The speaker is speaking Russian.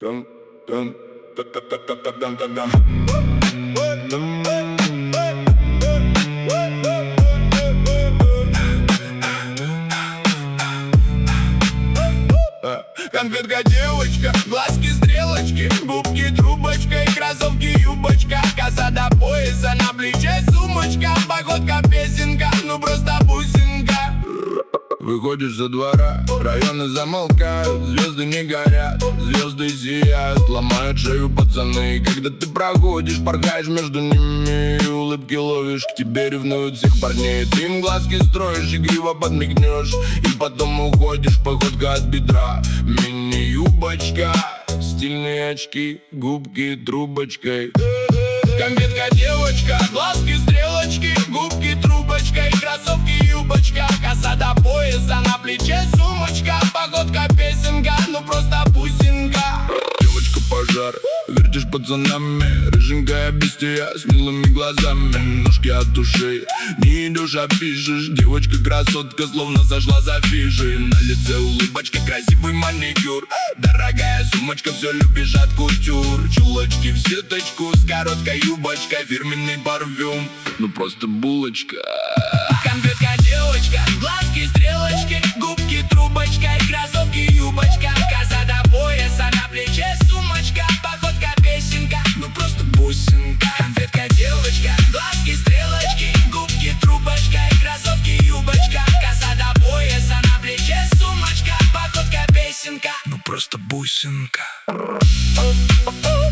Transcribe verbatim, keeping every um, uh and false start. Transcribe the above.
Dun, dun, da, da, da, da, da, dun, dun, dun. Конфетка девочка, глазки стрелочки, губки трубочка и кроссовки юбочка, коса до пояса, на плече сумочка, походка песенка, ну просто бусинка. Выходишь за двора, районы замолкают, звезды не горят, звезды сияют, ломают шею пацаны. Когда ты проходишь, порхаешь между ними и улыбки ловишь, к тебе ревнуют всех парней. Ты им глазки строишь, игриво подмигнешь, и потом уходишь, походка от бедра. Мини-юбочка, стильные очки, губки трубочкой. Конфетка девочка, глазки стрелочки, губки трубочка и кроссовки юбочка, коса до пояса, на плече сумочка, походка песенка, ну просто бусинка. Девочка пожар, вертишь пацанами, рыженькая бестия с милыми глазами, ножки от ушей, не идешь, а пишешь. Девочка красотка, словно сошла с афиши, на лице улыбочка, красивый маникюр, дорогая сумочка, все любишь от кутюр, чулочки в сеточку с короткой юбочкой, фирменный парфюм, ну просто булочка. Конфетка девочка, глазки стрелочки, губки трубочка и кроссовки юбочка, коса до пояса, на плече сумочка, походка песенка, ну просто бусинка. Конфетка девочка, глазки стрелочки, губки трубочка и кроссовки юбочка, коса до пояса, на плече сумочка, походка песенка, ну просто бусинка.